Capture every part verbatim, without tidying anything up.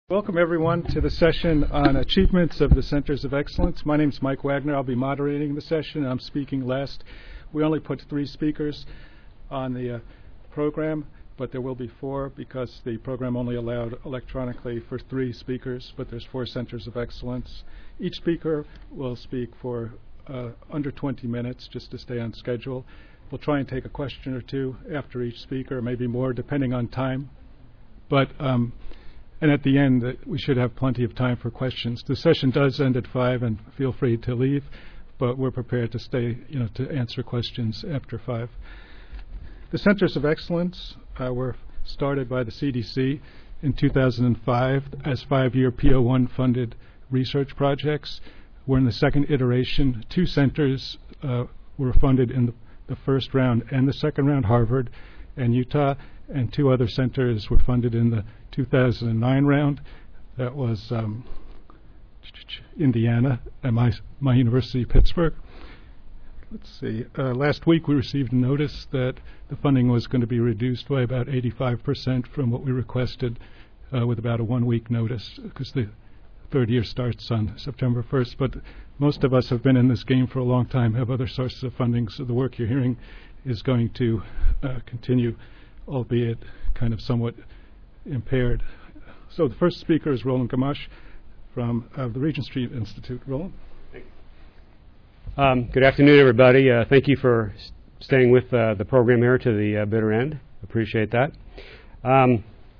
Welcome everyone to the session on achievements of the Centers of Excellence. My name is Mike Wagner. I'll be moderating the session. I'm speaking last. We only put three speakers on the uh, program, but there will be four because the program only allowed electronically for three speakers, but there's four Centers of Excellence. Each speaker will speak for uh, under twenty minutes just to stay on schedule. We'll try and take a question or two after each speaker, maybe more depending on time. But um, And at the end, uh, we should have plenty of time for questions. The session does end at five, and feel free to leave, but we're prepared to stay, you know, to answer questions after five. The Centers of Excellence uh, were started by the C D C in two thousand five as five-year P O one funded research projects. We're in the second iteration. Two centers uh, were funded in the, the first round and the second round, Harvard and Utah, and two other centers were funded in the two thousand nine round. That was um, Indiana and my, my university, Pittsburgh. Let's see. Uh, last week we received a notice that the funding was going to be reduced by about eighty-five percent from what we requested uh, with about a one-week notice because the third year starts on September first. But most of us have been in this game for a long time, have other sources of funding, so the work you're hearing is going to uh, continue, albeit kind of somewhat impaired. So the first speaker is Roland Gamache from uh, the Regent Street Institute. Roland? Thank you. Um, good afternoon, everybody. Uh, thank you for s staying with uh, the program here to the uh, bitter end. Appreciate that. Um,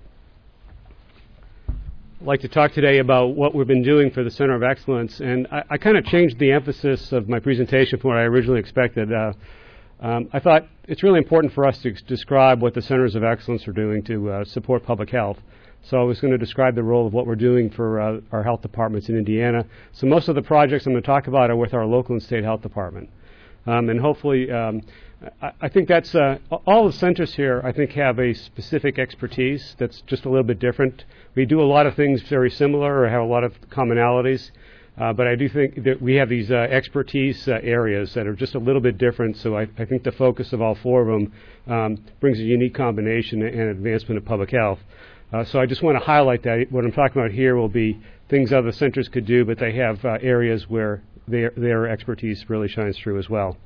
I'd like to talk today about what we've been doing for the Center of Excellence, and I, I kind of changed the emphasis of my presentation from what I originally expected. Uh, Um, I thought it's really important for us to describe what the Centers of Excellence are doing to uh, support public health. So I was going to describe the role of what we're doing for uh, our health departments in Indiana. So most of the projects I'm going to talk about are with our local and state health department. Um, and hopefully, um, I, I think that's, uh, all the centers here, I think, have a specific expertise that's just a little bit different. We do a lot of things very similar or have a lot of commonalities. Uh, but I do think that we have these uh, expertise uh, areas that are just a little bit different, so I, I think the focus of all four of them um, brings a unique combination and advancement of public health. Uh, so I just want to highlight that. What I'm talking about here will be things other centers could do, but they have uh, areas where their, their expertise really shines through as well.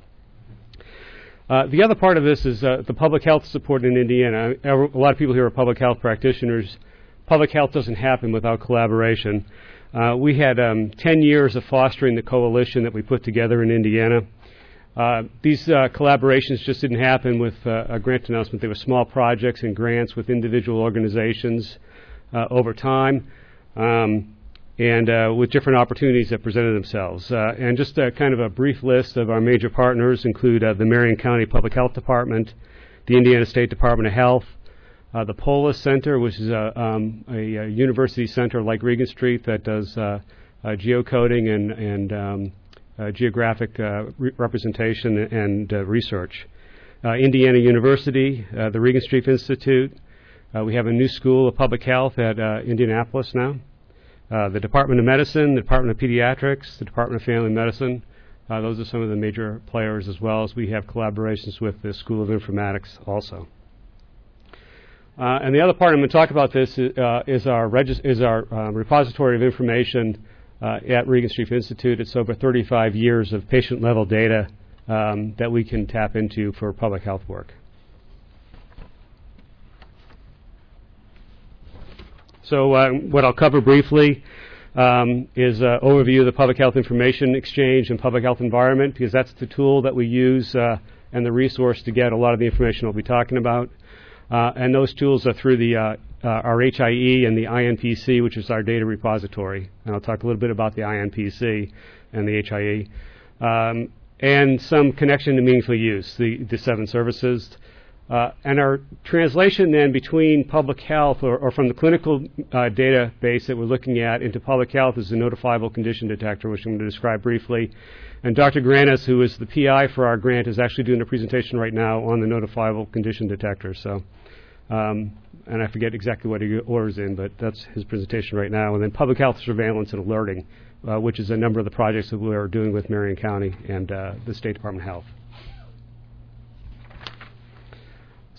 Uh, the other part of this is uh, the public health support in Indiana. A lot of people here are public health practitioners. Public health doesn't happen without collaboration. Uh, we had um, ten years of fostering the coalition that we put together in Indiana. Uh, these uh, collaborations just didn't happen with uh, a grant announcement. They were small projects and grants with individual organizations uh, over time um, and uh, with different opportunities that presented themselves. Uh, and just a, kind of a brief list of our major partners include uh, the Marion County Public Health Department, the Indiana State Department of Health, Uh, the Polis Center, which is a, um, a, a university center like Regent Street that does uh, uh, geocoding and, and um, uh, geographic uh, re representation and uh, research. Uh, Indiana University, uh, the Regent Street Institute. Uh, we have a new school of public health at uh, Indianapolis now. Uh, the Department of Medicine, the Department of Pediatrics, the Department of Family Medicine. Uh, those are some of the major players, as well as we have collaborations with the School of Informatics also. Uh, and the other part I'm going to talk about this is, uh, is our, regis is our uh, repository of information uh, at Regent Street Institute. It's over thirty-five years of patient-level data um, that we can tap into for public health work. So uh, what I'll cover briefly um, is an overview of the Public Health Information Exchange and Public Health Environment, because that's the tool that we use uh, and the resource to get a lot of the information we'll be talking about. Uh, and those tools are through the, uh, uh, our H I E and the I N P C, which is our data repository. And I'll talk a little bit about the I N P C and the H I E. Um, and some connection to meaningful use, the, the seven services. Uh, and our translation then between public health or, or from the clinical uh, database that we're looking at into public health is the notifiable condition detector, which I'm going to describe briefly. And Doctor Granis, who is the P I for our grant, is actually doing a presentation right now on the notifiable condition detector. So, um, and I forget exactly what he orders in, but that's his presentation right now. And then public health surveillance and alerting, uh, which is a number of the projects that we are doing with Marion County and uh, the State Department of Health.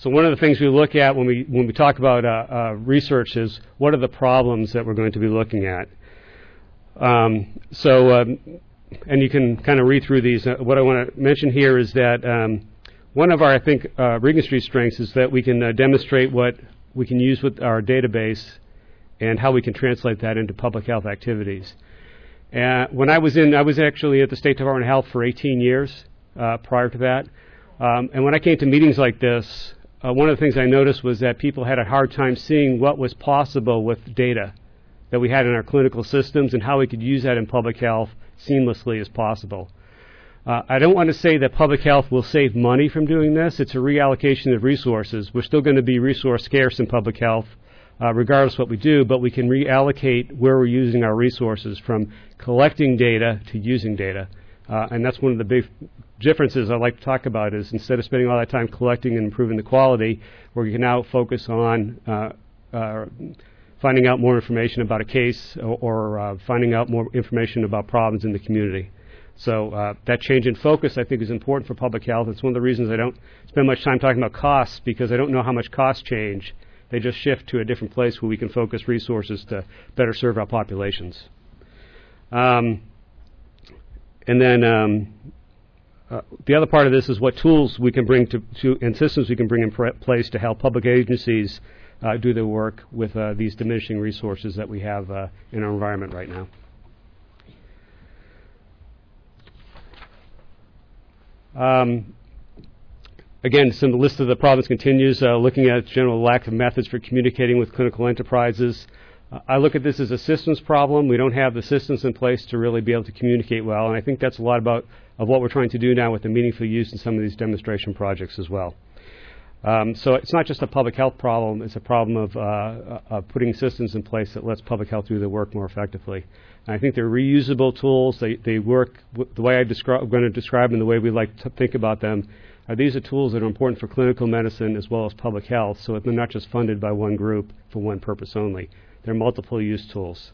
So one of the things we look at when we when we talk about uh, uh, research is what are the problems that we're going to be looking at. Um, so, um, and you can kind of read through these. Uh, what I want to mention here is that um, one of our, I think, uh, Regan Street strengths is that we can uh, demonstrate what we can use with our database and how we can translate that into public health activities. Uh, when I was in, I was actually at the State Department of Health for eighteen years uh, prior to that. Um, and when I came to meetings like this, uh, one of the things I noticed was that people had a hard time seeing what was possible with data that we had in our clinical systems and how we could use that in public health seamlessly as possible. Uh, I don't want to say that public health will save money from doing this. It's a reallocation of resources. We're still going to be resource scarce in public health, uh, regardless of what we do, but we can reallocate where we're using our resources from collecting data to using data. Uh, and that's one of the big differences I like to talk about is instead of spending all that time collecting and improving the quality, we can now focus on uh, uh, finding out more information about a case or, or uh, finding out more information about problems in the community. So uh, that change in focus, I think, is important for public health. It's one of the reasons I don't spend much time talking about costs, because I don't know how much costs change. They just shift to a different place where we can focus resources to better serve our populations. Um, and then um, uh, the other part of this is what tools we can bring to, to and systems we can bring in pr- place to help public agencies uh, do their work with uh, these diminishing resources that we have uh, in our environment right now. Um, again, some list of the problems continues, uh, looking at general lack of methods for communicating with clinical enterprises. Uh, I look at this as a systems problem. We don't have the systems in place to really be able to communicate well, and I think that's a lot about of what we're trying to do now with the meaningful use in some of these demonstration projects as well. Um, so it's not just a public health problem, it's a problem of, uh, of putting systems in place that lets public health do their work more effectively. And I think they're reusable tools. They, they work w- the way I descri- I'm going to describe them, the way we like to think about them. Are these are tools that are important for clinical medicine as well as public health, so they're not just funded by one group for one purpose only. They're multiple use tools.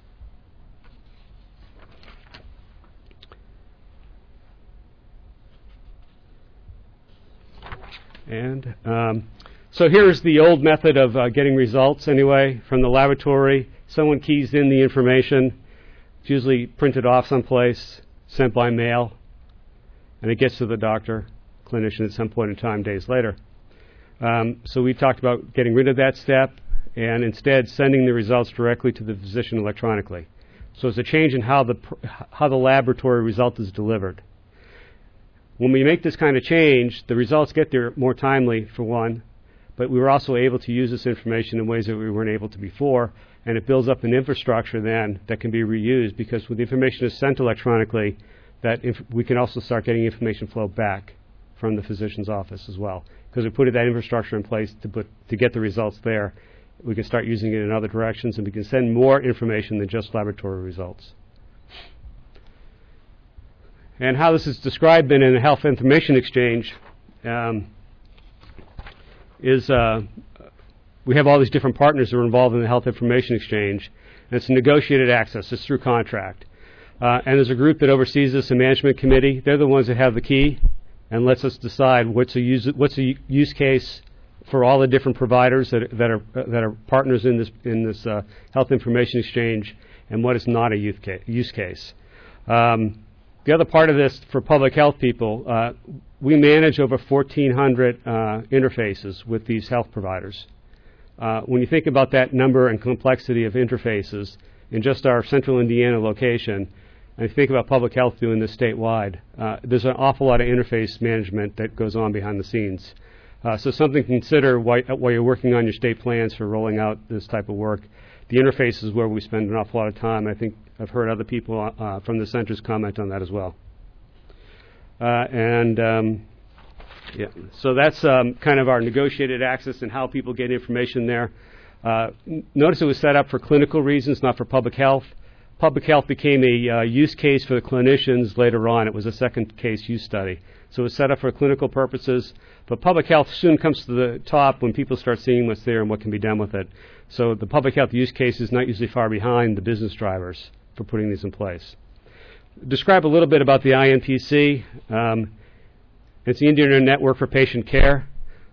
And um, so here's the old method of uh, getting results anyway from the laboratory. Someone keys in the information. It's usually printed off someplace, sent by mail, and it gets to the doctor, clinician at some point in time, days later. Um, so we talked about getting rid of that step and instead sending the results directly to the physician electronically. So it's a change in how the pr- how the laboratory result is delivered. When we make this kind of change, the results get there more timely, for one, but we were also able to use this information in ways that we weren't able to before, and it builds up an infrastructure then that can be reused, because when the information is sent electronically, that inf- we can also start getting information flow back from the physician's office as well. Because we put that infrastructure in place to, put, to get the results there, we can start using it in other directions, and we can send more information than just laboratory results. And how this is described in a health information exchange um, is uh, we have all these different partners that are involved in the health information exchange, and it's negotiated access. It's through contract. Uh, and there's a group that oversees this, a management committee. They're the ones that have the key and lets us decide what's a use, what's a use case for all the different providers that, that are uh, that are partners in this in this uh, health information exchange, and what is not a use case. Use case. Um, The other part of this for public health people, uh, we manage over fourteen hundred uh, interfaces with these health providers. Uh, when you think about that number and complexity of interfaces in just our central Indiana location, and you think about public health doing this statewide, uh, there's an awful lot of interface management that goes on behind the scenes. Uh, so something to consider while, while you're working on your state plans for rolling out this type of work. The interface is where we spend an awful lot of time. I think I've heard other people uh, from the centers comment on that as well. Uh, and um, yeah, so that's um, kind of our negotiated access and how people get information there. Uh, n- notice it was set up for clinical reasons, not for public health. Public health became a uh, use case for the clinicians later on. It was a second case use study. So it was set up for clinical purposes, but public health soon comes to the top when people start seeing what's there and what can be done with it. So the public health use case is not usually far behind the business drivers for putting these in place. Describe a little bit about the I N P C. Um, it's the Indian Network for Patient Care.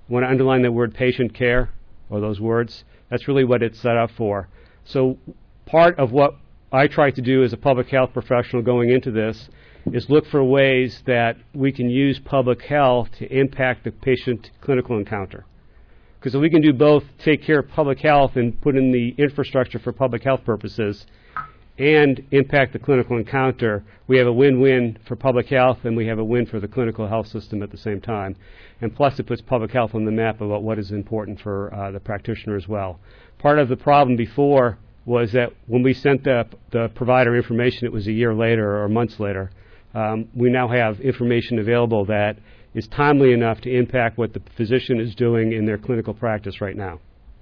I want to underline the word patient care, or those words. That's really what it's set up for. So part of what I try to do as a public health professional going into this is look for ways that we can use public health to impact the patient clinical encounter. Because if we can do both, take care of public health and put in the infrastructure for public health purposes and impact the clinical encounter, we have a win-win for public health and we have a win for the clinical health system at the same time. And plus it puts public health on the map about what is important for uh, the practitioner as well. Part of the problem before was that when we sent the, the provider information, it was a year later or months later. Um, we now have information available that is timely enough to impact what the physician is doing in their clinical practice right now.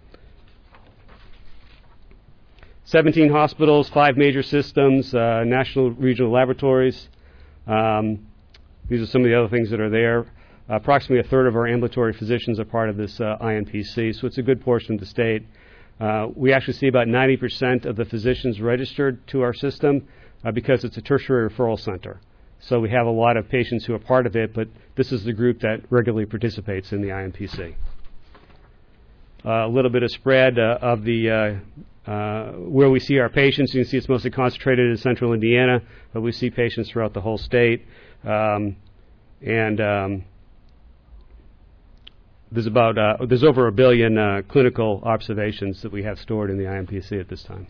seventeen hospitals, five major systems, uh, national regional laboratories. Um, these are some of the other things that are there. Uh, approximately a third of our ambulatory physicians are part of this uh, I N P C, so it's a good portion of the state. Uh, we actually see about ninety percent of the physicians registered to our system uh, because it's a tertiary referral center. So we have a lot of patients who are part of it, but this is the group that regularly participates in the I N P C. Uh, a little bit of spread uh, of the uh, uh, where we see our patients. You can see it's mostly concentrated in central Indiana, but we see patients throughout the whole state. Um, and um, there's about uh, there's over a billion uh, clinical observations that we have stored in the I N P C at this time.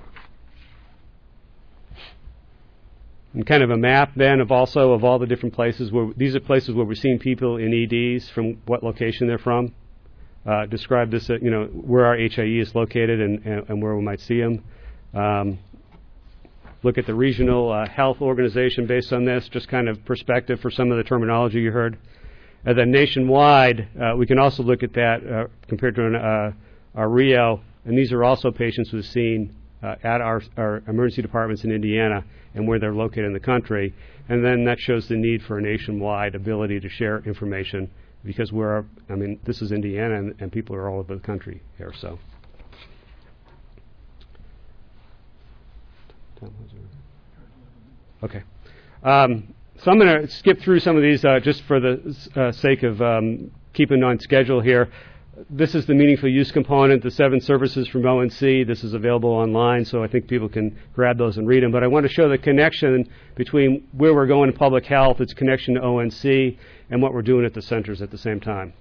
And kind of a map then of also of all the different places where these are places where we're seeing people in E Ds from what location they're from. Uh, describe this, uh, you know, where our H I E is located and, and, and where we might see them. Um, look at the regional uh, health organization based on this, just kind of perspective for some of the terminology you heard. And then nationwide, uh, we can also look at that uh, compared to an, uh, our R I O, and these are also patients we've seen uh, at our, our emergency departments in Indiana and where they're located in the country. And then that shows the need for a nationwide ability to share information because we're, I mean, this is Indiana and, and people are all over the country here, so. Okay. Um, so I'm going to skip through some of these uh, just for the uh, sake of um, keeping on schedule here. This is the meaningful use component, the seven services from O N C. This is available online, so I think people can grab those and read them. But I want to show the connection between where we're going in public health, its connection to O N C, and what we're doing at the centers at the same time.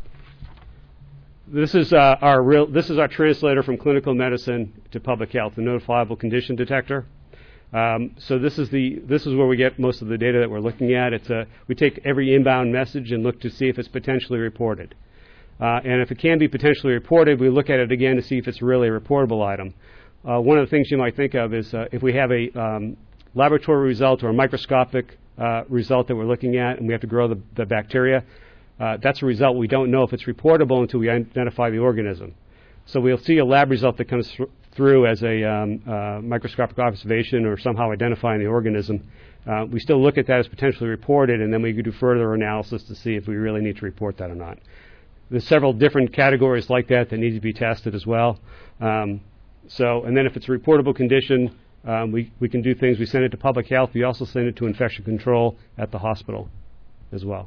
This is uh, our real. This is our translator from clinical medicine to public health, the notifiable condition detector. Um, so this is the this is where we get most of the data that we're looking at. It's a, we take every inbound message and look to see if it's potentially reported. Uh, and if it can be potentially reported, we look at it again to see if it's really a reportable item. Uh, one of the things you might think of is uh, if we have a um, laboratory result or a microscopic uh, result that we're looking at and we have to grow the, the bacteria, uh, that's a result we don't know if it's reportable until we identify the organism. So we'll see a lab result that comes th- through as a um, uh, microscopic observation or somehow identifying the organism. Uh, we still look at that as potentially reported, and then we could do further analysis to see if we really need to report that or not. There's several different categories like that that need to be tested as well. Um, so, and then if it's a reportable condition, um, we, we can do things. We send it to public health. We also send it to infection control at the hospital as well.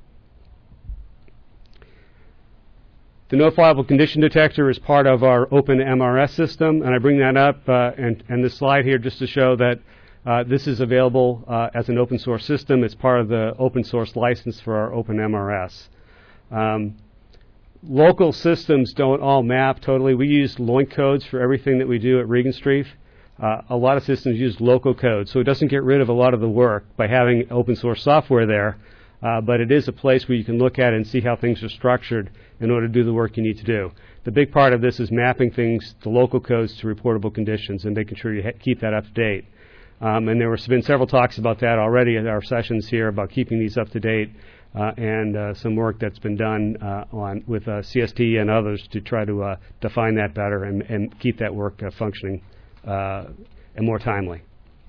The notifiable condition detector is part of our open M R S system, and I bring that up uh, and, and this slide here just to show that uh, this is available uh, as an open source system. It's part of the open source license for our open M R S. Um, Local systems don't all map totally. We use LOINC codes for everything that we do at Regenstrief. Uh, a lot of systems use local codes, so it doesn't get rid of a lot of the work by having open source software there, uh, but it is a place where you can look at it and see how things are structured in order to do the work you need to do. The big part of this is mapping things, the local codes, to reportable conditions and making sure you ha- keep that up to date. Um, and there have been several talks about that already at our sessions here about keeping these up to date. Uh, and uh, some work that's been done uh, on with uh, C S T and others to try to uh, define that better and, and keep that work uh, functioning uh, and more timely.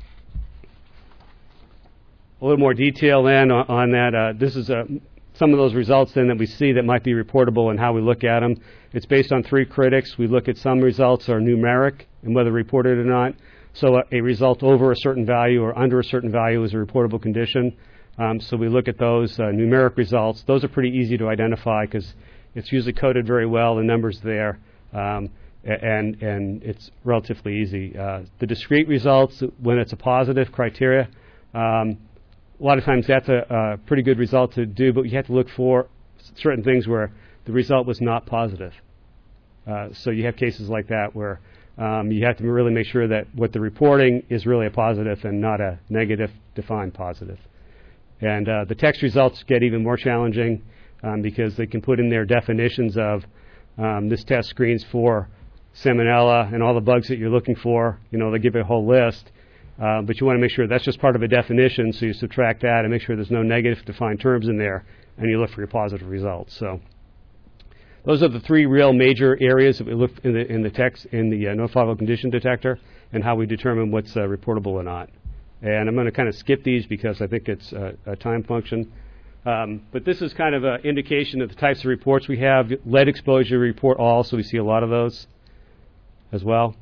A little more detail then on, on that. Uh, this is uh, some of those results then that we see that might be reportable and how we look at them. It's based on three critics. We look at some results are numeric and whether reported or not. So a, a result over a certain value or under a certain value is a reportable condition. Um, so we look at those uh, numeric results. Those are pretty easy to identify because It's usually coded very well. The number's there, um, and and it's relatively easy. Uh, the discrete results, when it's a positive criteria, um, a lot of times that's a, a pretty good result to do, but you have to look for certain things where the result was not positive. Uh, so you have cases like that where um, you have to really make sure that what they're reporting is really a positive and not a negative defined positive. And uh, the text results get even more challenging um, because they can put in their definitions of um, this test screens for salmonella and all the bugs that you're looking for. You know, they give you a whole list. Uh, but you want to make sure that's just part of a definition, so you subtract that and make sure there's no negative defined terms in there, and you look for your positive results. So those are the three real major areas that we look in the in the text in the uh, notifiable condition detector, and how we determine what's uh, reportable or not. And I'm going to kind of skip these because I think it's a, a time function. Um, but this is kind of an indication of the types of reports we have. Lead exposure report all, so we see a lot of those as well.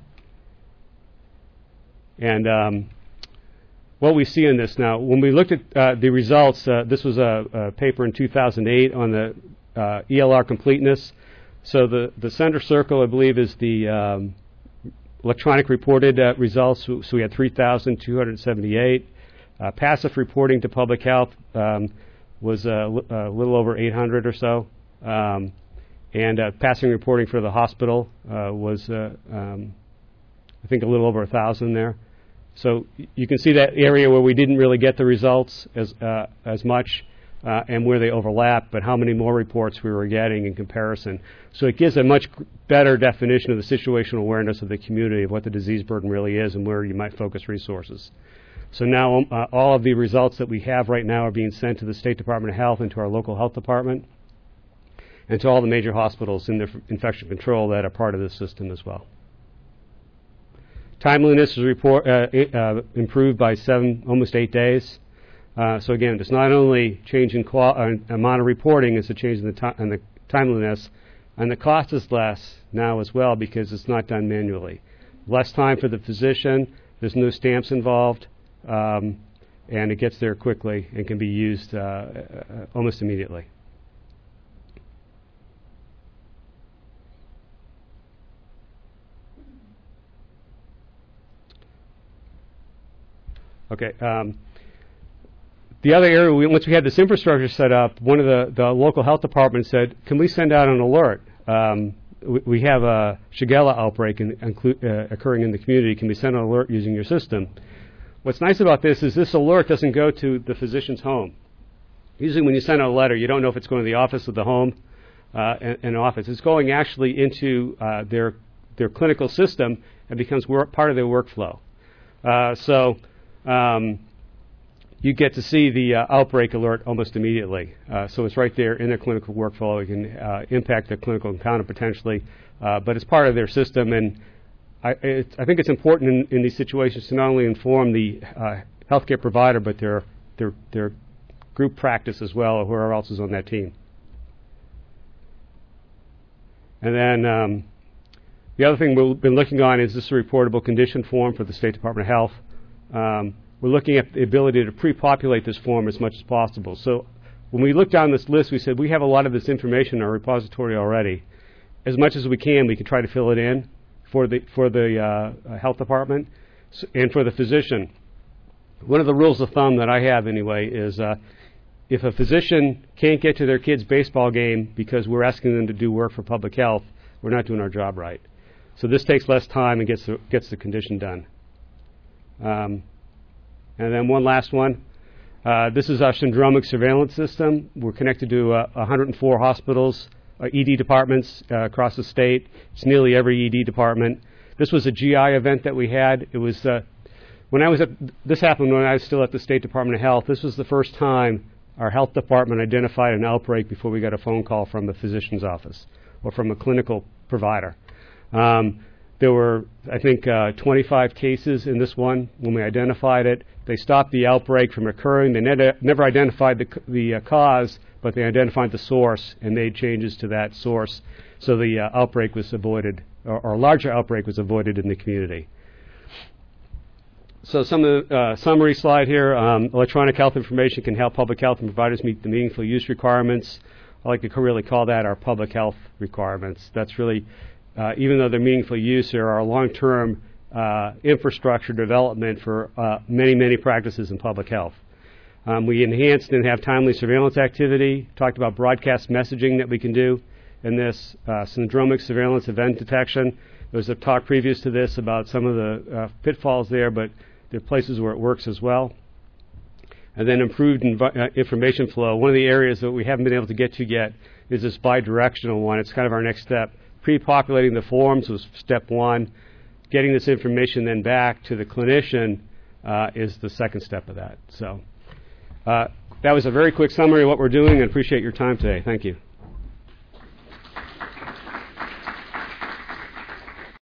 And um, what we see in this now, when we looked at uh, the results, uh, this was a, a paper in two thousand eight on the uh, E L R completeness. So the, the center circle, I believe, is the um, electronic reported uh, results. So, so we had three thousand two hundred seventy-eight. Uh, passive reporting to public health um, was uh, li- a little over eight hundred or so. Um, and uh, passing reporting for the hospital uh, was, uh, um, I think, a little over one thousand there. So y- you can see that area where we didn't really get the results as uh, as much uh, and where they overlap, but how many more reports we were getting in comparison. So it gives a much better definition of the situational awareness of the community of what the disease burden really is and where you might focus resources. So now um, uh, all of the results that we have right now are being sent to the State Department of Health and to our local health department and to all the major hospitals in their f- infection control that are part of this system as well. Timeliness is report, uh, uh, improved by seven, almost eight days. Uh, so again, it's not only change in qual- uh, amount of reporting, it's a change in the, ti- in the timeliness, and the cost is less now as well because it's not done manually. Less time for the physician, there's no stamps involved, um, and it gets there quickly and can be used uh, uh, almost immediately. Okay. Um, the other area, we, once we had this infrastructure set up, one of the, the local health departments said, can we send out an alert? Um, we, we have a Shigella outbreak in, inclu- uh, occurring in the community. Can we send an alert using your system? What's nice about this is this alert doesn't go to the physician's home. Usually when you send out a letter, you don't know if it's going to the office or the home uh, and, and office. It's going actually into uh, their, their clinical system and becomes work, part of their workflow. Uh, so... Um, you get to see the uh, outbreak alert almost immediately. Uh, so it's right there in their clinical workflow. It can uh, impact their clinical encounter potentially, uh, but it's part of their system. And I, it, I think it's important in, in these situations to not only inform the uh, healthcare provider, but their, their, their group practice as well, or whoever else is on that team. And then um, the other thing we've been looking on is this reportable condition form for the State Department of Health. Um, we're looking at the ability to pre-populate this form as much as possible. So when we looked down this list, we said we have a lot of this information in our repository already. As much as we can, we can try to fill it in for the for the uh, health department and for the physician. One of the rules of thumb that I have anyway is uh, if a physician can't get to their kid's baseball game because we're asking them to do work for public health, we're not doing our job right. So this takes less time and gets the, gets the condition done. Um, and then one last one. Uh, this is our syndromic surveillance system. We're connected to uh, one hundred four hospitals, uh, E D departments uh, across the state. It's nearly every E D department. This was a G I event that we had. It was uh, when I was at, this happened when I was still at the State Department of Health. This was the first time our health department identified an outbreak before we got a phone call from a physician's office or from a clinical provider. Um, There were, I think, uh, twenty-five cases in this one. When we identified it, they stopped the outbreak from occurring. They ne- never identified the, the uh, cause, but they identified the source and made changes to that source. So the uh, outbreak was avoided, or, or a larger outbreak was avoided in the community. So some of the uh, summary slide here. Um, electronic health information can help public health and providers meet the meaningful use requirements. I like to co- really call that our public health requirements. That's really, uh, even though they're meaningful use, there are long-term uh, infrastructure development for uh, many, many practices in public health. Um, we enhanced and have timely surveillance activity, talked about broadcast messaging that we can do in this, uh, syndromic surveillance event detection. There was a talk previous to this about some of the uh, pitfalls there, but there are places where it works as well. And then improved inv- uh, information flow. One of the areas that we haven't been able to get to yet is this bidirectional one. It's kind of our next step. Pre-populating the forms was step one. Getting this information then back to the clinician uh, is the second step of that. So uh, that was a very quick summary of what we're doing, and appreciate your time today. Thank you.